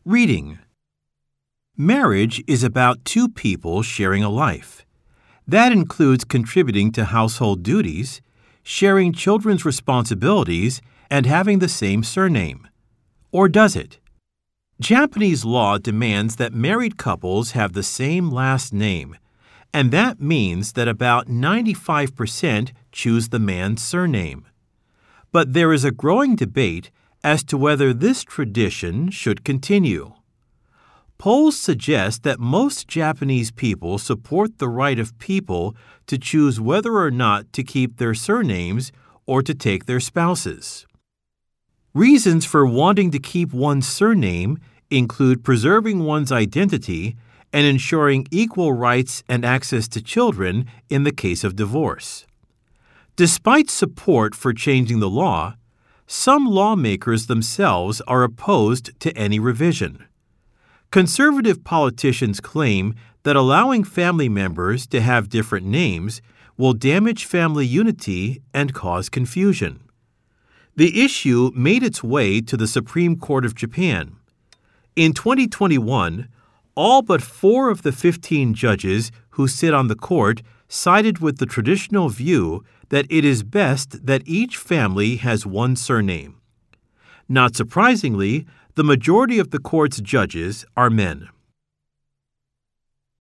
Reading. Marriage is about two people sharing a life. That includes contributing to household duties, sharing children's responsibilities, and having the same surname. Or does it? Japanese law demands that married couples have the same last name, and that means that about 95% choose the man's surname. But there is a growing debate as to whether this tradition should continue. Polls suggest that most Japanese people support the right of people to choose whether or not to keep their surnames or to take their spouses. Reasons for wanting to keep one's surname include preserving one's identity and ensuring equal rights and access to children in the case of divorce. Despite support for changing the law, some lawmakers themselves are opposed to any revision. Conservative politicians claim that allowing family members to have different names will damage family unity and cause confusion. The issue made its way to the Supreme Court of Japan. In 2021, all but 4 of the 15 judges who sit on the court sided with the traditional view that it is best that each family has one surname. Not surprisingly, the majority of the court's judges are men.